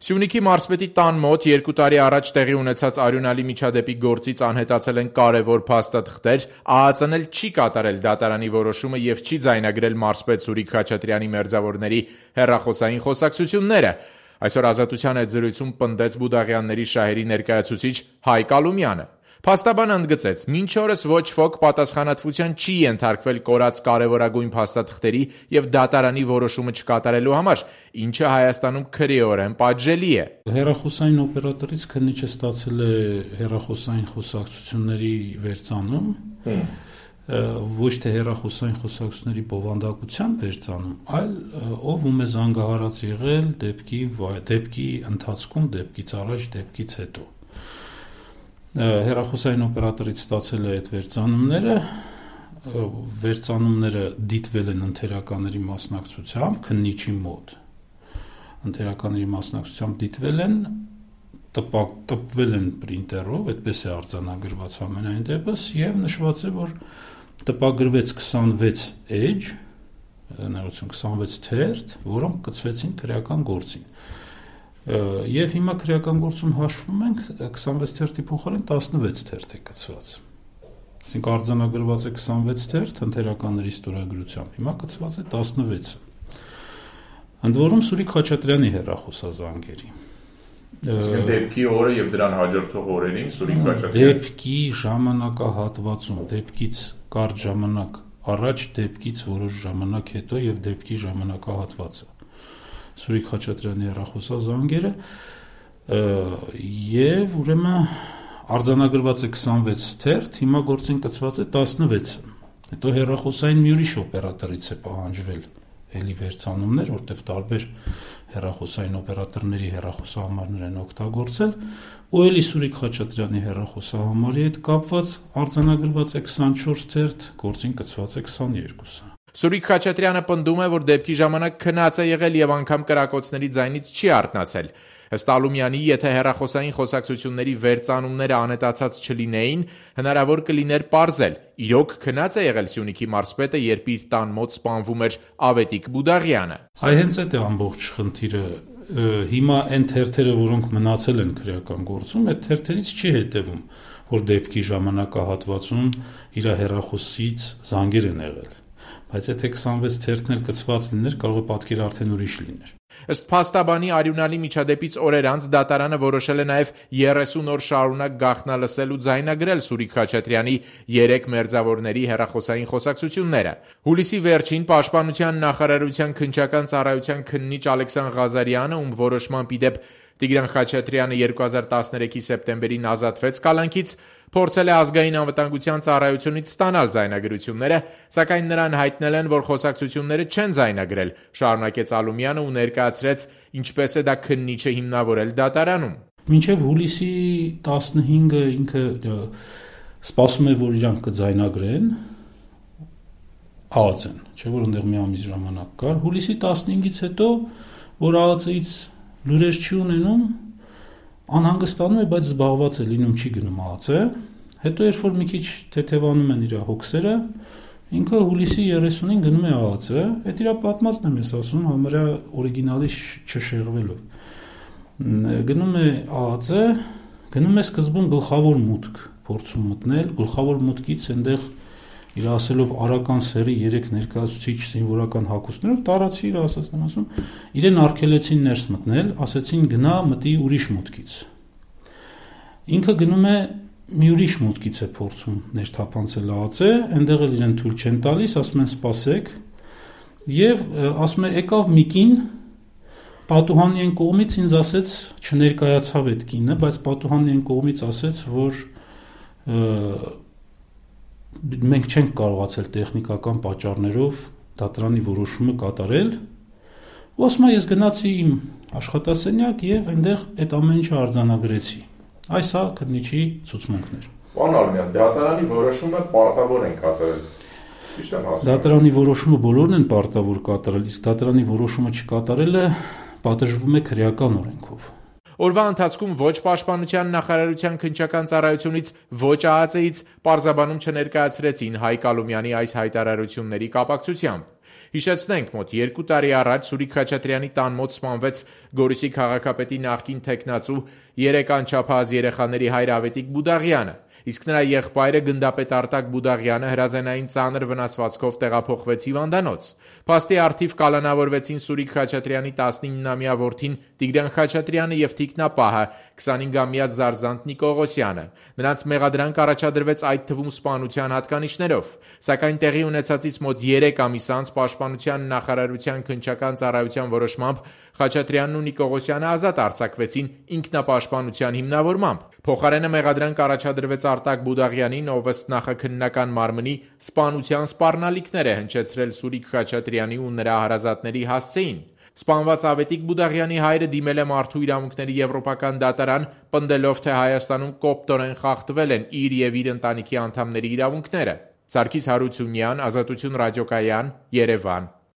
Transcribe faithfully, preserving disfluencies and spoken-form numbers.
Սյունիքի մարզպետի տան մոտ երկու տարի առաջ տեղի ունեցած արյունալի միջադեպի գործից անհետացել են կարևոր փաստաթղթեր, ԱԱԾ-ն էլ չի կատարել դատարանի որոշումը և չի ձայնագրել մարզպետ Սուրիկ Խաչատրյանի մերձավորների հեռախոսային խոսակցությունները։ Այսօր Ազատության հետ զրույցում պնդեց Բուդաղյանների շահերի ներկայացուցիչ Հայկ Ալումյանը։ Փաստաբանը ընդգծեց, մինչ օրս ոչ ոք պատասխանատվության չի ենթարկվել կորած կարևորագույն փաստաթղթերի և դատարանի որոշումը չկատարելու համար, ինչը Հայաստանում քրեորեն պատժելի է։ Հեռախոսային օպերատորից քննիչը ստացել է հեռախոսային խոսակցությունների վերծանում, ոչ թե հեռախոսային խոսակցությունների բովանդակության վերծանում, այլ ով ում է զանգահարած եղել դեպքի, դեպքի ընթացքում, դեպքից առաջ, դեպքից հետո։ Հեռախոսային օպերատորից ստացել է այդ վերծանումները, վերծանումները դիտվել են ընթերականների մասնակցությամբ, քննիչի մոտ։ Ընթերականների մասնակցությամբ դիտվել են, տպվել են պրինտերով, այդպես է արձանագրված ամենայն դեպս, և նշված է, որ տպագրվեց քսանվեց էջ, ներողություն քսանվեց թերթ, որոնք կցվեցին քրեական գործին։ Եվ հիմա քրեական գործում հաշվում ենք քսանվեց թերթի փոխարեն տասնվեց թերթ է կցված։ Այսինքն արձանագրված է քսանվեց թերթ ընթերականների ստորագրությամբ, հիմա կցված է տասնվեցը։ Ընդ որում Սուրիկ Խաչատրյանի հեռախոսազանգերի։ Դեպքի օրը և դրան հաջորդող օրերին Սուրիկ Խաչատրյանի դեպքի ժամանակահատվածում, դեպքից կարճ ժամանակ առաջ, դեպքից որոշ ժամանակ հետո և դեպքի ժամանակահատվածը։ Սուրիկ Խաչատրյանի հեռախոսազանգերը և ուրեմն արձանագրված է քսանվեց թերթ, հիմա գործին կցված է տասնվեցը։ Հետո հեռախոսային մի ուրիշ օպերատորից է պահանջվել էլի վերծանումներ, որտեղ տարբեր հեռախոսային օպերատորների հեռախոսահամարներ են օգտագործել, ու էլի Սուրիկ Խաչատրյանի հեռախոսահամարի հետ կապված արձանագրված է քսանչորս թերթ, գործին կցված է քսաներկուսը։ Սուրիկ Խաչատրյանը պնդում է, որ դեպքի ժամանակ քնած է եղել և անգամ կրակոցների ձայնից չի արթնացել։ Ըստ Ալումյանի, եթե հեռախոսային խոսակցությունների վերծանումները անհետացած չլինեին, հնարավոր կլիներ պարզել՝ իրոք քնած է եղել Սյունիքի մարզպետը, երբ իր տան մոտ սպանվում էր Ավետիք Բուդաղյանը։ Այ հենց այդ է ամբողջ խնդիրը։ Հիմա այն թերթերը, որոնք մնացել են քրեական գործում, այդ թերթերից չի հետևում, որ դեպքի ժամանակահատվածում իր հեռախոսից զանգեր են եղել։ Բայց եթե քսանվեց թերթն էլ կցված լիներ, կարող է պատկերը արդեն ուրիշ լիներ։ Ըստ փաստաբանի, արյունալի միջադեպից օրեր անց դատարանը որոշել է նաև երեսուն օր շարունակ գաղտնալսել ու ձայնագրել Սուրիկ Խաչատրյանի երեք մերձավորների հեռախոսային խոսակցությունները։ Հուլիսի վերջին Պաշտպանության նախարարության քննչական ծառայության քննիչ Ալեքսան Ղազարյանը, ում որոշմամբ ի դեպ Տիգրան Խաչատրյանը երկու հազար տասներեքի սեպտեմբերին ազատվեց կալանքից, փորձել է ազգային անվտանգության ծառայությունից ստանալ ձայնագրությունները, սակայն նրան հայտնել են, որ խոսակցությունները չեն ձայնագրել, շարունակեց Ալումյանը ու ներկայացրեց, ինչպես է դա քննիչը հիմնավորել դատարանում։ Մինչև հուլիսի տասնհինգը ինքը սպասում է, որ իրանք կձայնագրեն, ԱԱԾ-ն, չէ՞ որ այնտեղ մի ամիս ժամանակ կար։ Հուլիսի տասնհինգից հետո, որ ԱԱԾ-ից լուրեր չի ունենում, անհանգստանում է, բայց զբաղված է լինում, չի գնում ԱԱԾ։ Հետո երբ որ մի քիչ թեթևանում են իր հոգսերը, ինքը հուլիսի երեսունին գնում է ԱԱԾ, այդ իր պատմածն եմ ես ասում, համարյա օրիգինալից չշեղվելով։ Գնում է ԱԱԾ, գնում է սկզբում գլխավոր մուտք փորձում մտնել, գլխավոր մուտքից այնտեղ իր ասելով արական սերի երեք ներկայացուցիչ զինվորական հագուստներով տարածի իր ասածն եմ ասում, իրեն արգելեցին ներս մտնել, ասեցին գնա մտի ուրիշ մուտքից։ Ինքը գնում է մի ուրիշ մուտքից է փորձում ներթափանցել ԱԱԾ, այնտեղ էլ իրեն թույլ չեն տալիս, ասում են սպասեք, եւ ասում է եկավ մի կին, պատուհանի այն կողմից ինձ ասեց, չներկայացավ այդ կինը, բայց պատուհանի այն կողմից ասեց, որ մենք չենք կարողացել տեխնիկական պատճառներով դատարանի որոշումը կատարել, ու ասում է ես գնացի իմ աշխատասենյակ եւ այնտեղ այդ ամեն ինչը արձանագրեցի։ Այս է քննիչի ցուցմունքներ։ Պարոն Ալումյան, դատարանի որոշումը պարտավոր են կատարել։ Ճիշտ եմ ասում։ Դատարանի որոշումը բոլորն են պարտավոր կատարել, իսկ դատարանի որոշումը չկատարելը պատժվում է քրեական օրենքով։ Օրվա ընթացքում ոչ Պաշտպանության նախարարության քննչական ծառայությունից, ոչ ԱԱԾ-ից պարզաբանում չներկայացրեցին Հայկ Ալումյանի այս հայտարարությունների կապակցությամբ։ Հիշեցնենք, մոտ երկու տարի առաջ Սուրիկ Խաչատրյանի տան մոտ սպանվեց Գորիսի քաղաքապետի նախկին թեկնածու երեք անչափահաս երեխաների հայր Ավետիք Բուդաղյանը, իսկ նրա եղբայրը գնդապետ Արտակ Բուդաղյանը հրազենային ծանր վնասվածքով տեղափոխվեց հիվանդանոց։ Փաստի առթիվ կալանավորվեցին Սուրիկ Խաչատրյանի տասնիննամյա որդին Տիգրան Խաչատրյանը եւ թիկնապահը քսանհինգամյա Զարզանտ Նիկողոսյանը։ Նրանց մեղադրանք առաջադրվեց այդ թվում սպանության հատկանիշներով, սակայն տեղի ունեցածից մոտ երեք ամիս անց Պաշտպանության նախարարության քննչական ծառայության որոշմամբ Խաչատրյանն ու Նիկողոսյանը ազատ արձակվեցին ինքնապաշտպանության հիմնավորմամբ։ Փոխարենը մեղադրանք առաջադրվեց Արտակ Բուդաղյանին, ով ըստ նախաքննական մարմնի սպանության սպառնալիքներ է հնչեցրել Սուրիկ Խաչատրյանի ու նրա հարազատների հասցեին։ Սպանված Ավետիք Բուդաղյանի հայրը դիմել է Մարդու իրավունքների եվրոպական դատարան, պնդելով, թե Հայաստանում կոպտորեն խախտվել են իր եւ իր ընտանիքի անդամների իրավունքները։ Սարգիս Հարությունյան, Ազատություն ռադիոկայան, Երևան։